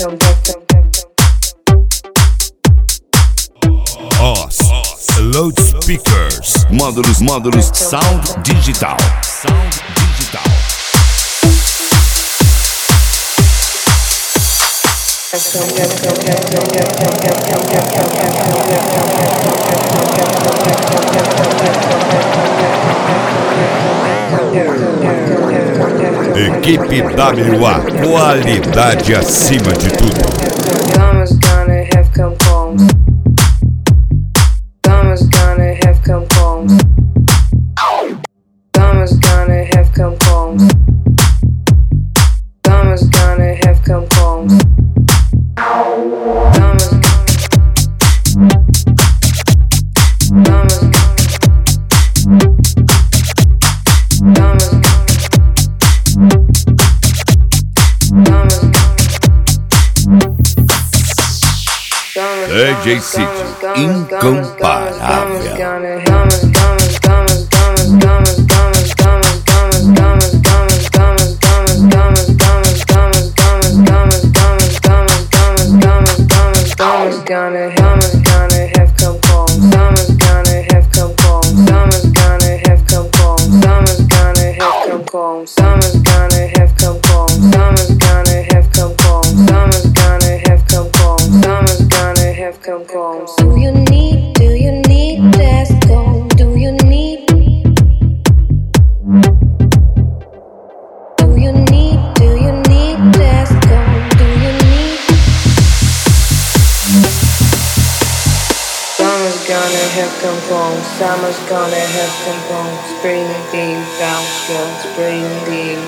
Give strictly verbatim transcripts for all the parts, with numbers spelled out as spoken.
Os Loudspeakers, módulos, módulos, sound digital, sound digital. Equipe W A, qualidade acima de tudo. D J City, incomparável. Do you need, do you need disco? Do you need? Do you need, do you need disco? Do you need? Summer's gonna have come home. Summer's gonna have come home. Spring theme, bounce girl, spring theme.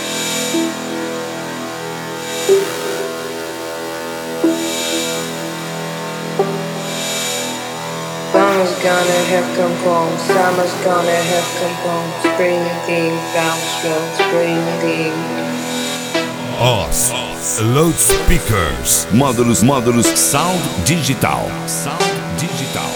Summer's gonna have come home. Summer's gonna have come home. Spring theme, bounce girl, spring theme. Os Loudspeakers, módulos, módulos, sound digital, sound digital.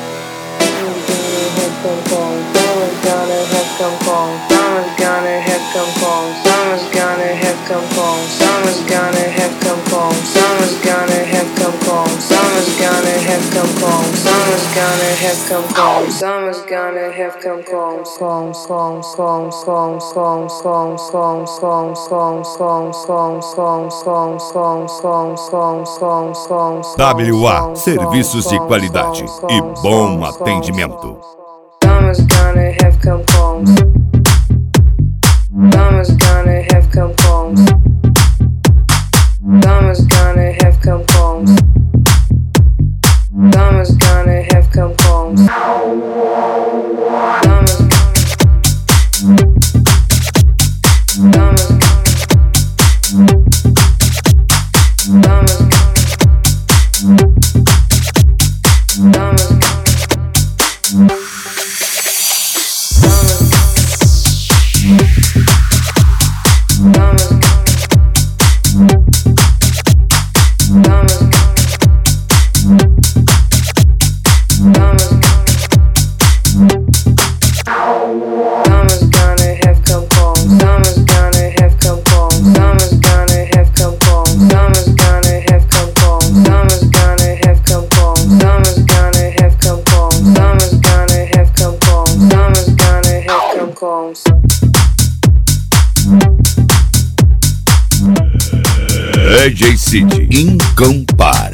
Summer's gonna have come home. Summer's gonna have come home. Summer's gonna have come home. Summer's gonna have come home. Summer's gonna have come home. Summer's gonna have come home. Summer's gonna have come home. Summer's gonna have come home. Song, song, song, song, song, song, song, song, song, song, song, song, song, song, song, song, song, song. W A, serviços de qualidade e bom atendimento. Summer's gonna have come home. Summer's gonna have come home. Summer's gonna have come home. Summer's gonna have come home. D J City, incomparável.